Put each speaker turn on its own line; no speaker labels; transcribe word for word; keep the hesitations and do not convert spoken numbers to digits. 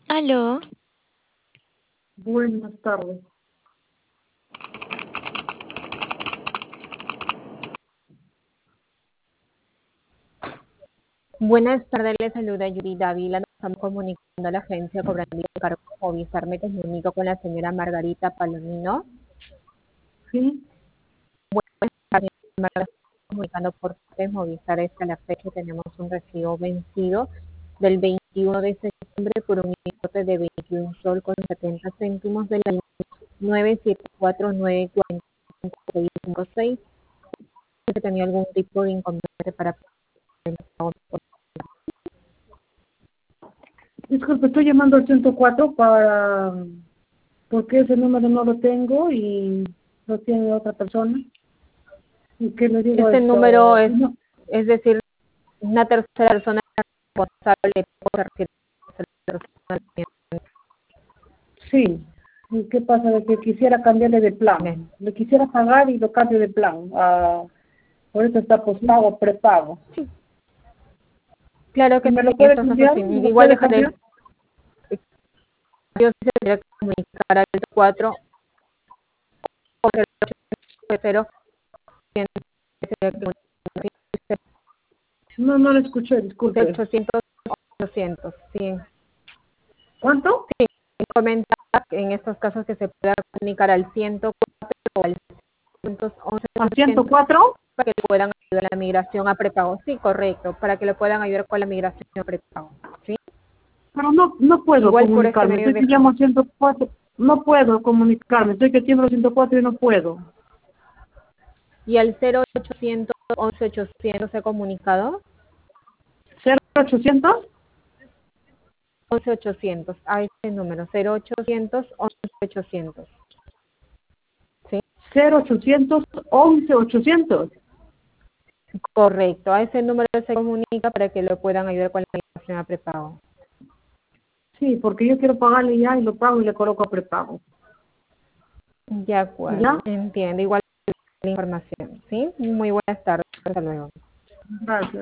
Aló,
Buenas tardes.
Buenas tardes, le saluda Yuri Dávila. Nos estamos comunicando a la agencia cobrando el cargo Movistar. Me comunico con la señora Margarita Palomino.
Sí,
Buenas tardes, Margarita. Estamos comunicando por parte de Movistar. Hasta la fecha tenemos un recibo vencido del veintiuno de septiembre por un importe de veintiún sol con setenta céntimos de la línea nueve siete cuatro nueve cuatro cinco seis cinco seis. ¿Que tenía algún tipo de inconveniente para poder pagar?
disculpe, estoy llamando al ciento cuatro para... porque ese número no lo tengo y lo tiene otra persona. ¿Y qué le digo
Este número
esto?
es,
No,
es decir, una tercera persona responsable por referir.
sí. ¿Y qué pasa? De que quisiera cambiarle de plan. Le quisiera pagar y lo cambio de plan. Ah, por eso está postpago, prepago.
Claro que
¿Me lo
sí,
puede
eso es
cambiar?
así.
¿Me lo
Igual
puede
dejaré
cambiar?
el yo se tendría que comunicar al cuatro cero
No, no lo escuché, disculpe.
ochocientos ochocientos, sí.
¿Cuánto?
Sí, comenta que en estos casos que se pueda comunicar al ciento cuatro o al ciento once
¿A ciento cuatro?
para que le puedan ayudar a la migración a prepago. Sí, correcto, para que le puedan ayudar con la migración a prepago. ¿Sí?
Pero no, no puedo
Igual por este
comunicarme.
medio
Estoy que
de...
llamo al ciento cuatro. No puedo comunicarme. Estoy que tiemblo al ciento cuatro y no puedo.
¿Y al cero ochocientos once ochocientos se ha comunicado?
¿cero ochocientos?
once ochocientos, a este número, cero ochocientos once ochocientos. ¿Sí?
cero ochocientos once ochocientos.
Correcto, a ese número se comunica para que lo puedan ayudar con la migración a prepago.
Sí, porque yo quiero pagarle ya y lo pago y le coloco a prepago.
De acuerdo,
¿Ya?
entiendo. Igual la información, ¿sí? Muy buenas tardes, hasta luego.
Gracias.